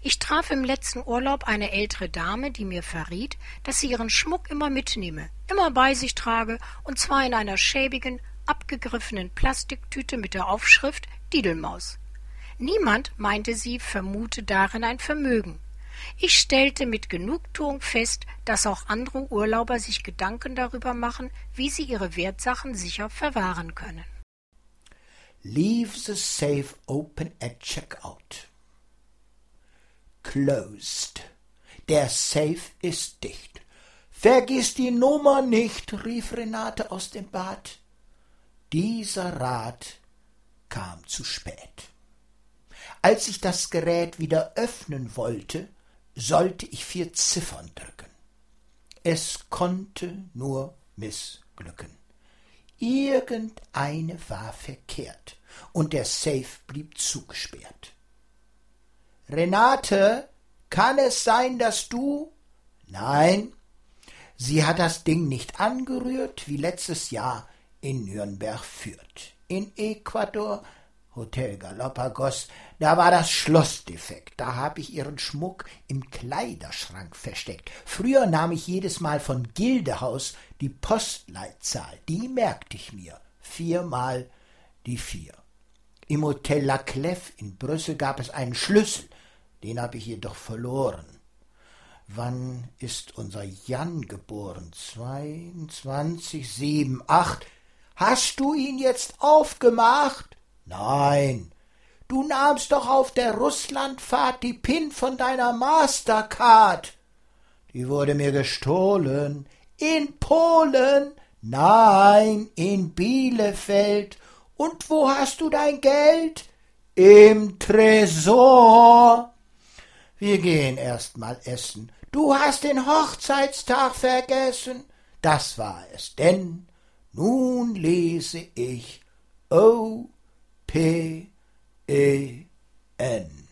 Ich traf im letzten Urlaub eine ältere Dame, die mir verriet, dass sie ihren Schmuck immer mitnehme, immer bei sich trage, und zwar in einer schäbigen, abgegriffenen Plastiktüte mit der Aufschrift Didelmaus. Niemand, meinte sie, vermute darin ein Vermögen. Ich stellte mit Genugtuung fest, dass auch andere Urlauber sich Gedanken darüber machen, wie sie ihre Wertsachen sicher verwahren können. Leave the safe open at checkout. Closed. Der Safe ist dicht. Vergiss die Nummer nicht, rief Renate aus dem Bad. Dieser Rat kam zu spät. Als ich das Gerät wieder öffnen wollte, sollte ich 4 Ziffern drücken. Es konnte nur missglücken. Irgendeine war verkehrt, und der Safe blieb zugesperrt. »Renate, kann es sein, dass du?« »Nein, sie hat das Ding nicht angerührt, wie letztes Jahr in Nürnberg Fürth. In Ecuador, Hotel Galapagos, da war das Schloss defekt. Da habe ich ihren Schmuck im Kleiderschrank versteckt. Früher nahm ich jedes Mal von Gildehaus die Postleitzahl. Die merkte ich mir. 4 mal die 4. Im Hotel La Clef in Brüssel gab es einen Schlüssel. Den habe ich jedoch verloren. Wann ist unser Jan geboren? 22, 7, 8. Hast du ihn jetzt aufgemacht? Nein, du nahmst doch auf der Russlandfahrt die PIN von deiner Mastercard. Die wurde mir gestohlen. In Polen? Nein, in Bielefeld. Und wo hast du dein Geld? Im Tresor. Wir gehen erst mal essen. Du hast den Hochzeitstag vergessen. Das war es, denn nun lese ich O-P-E-N.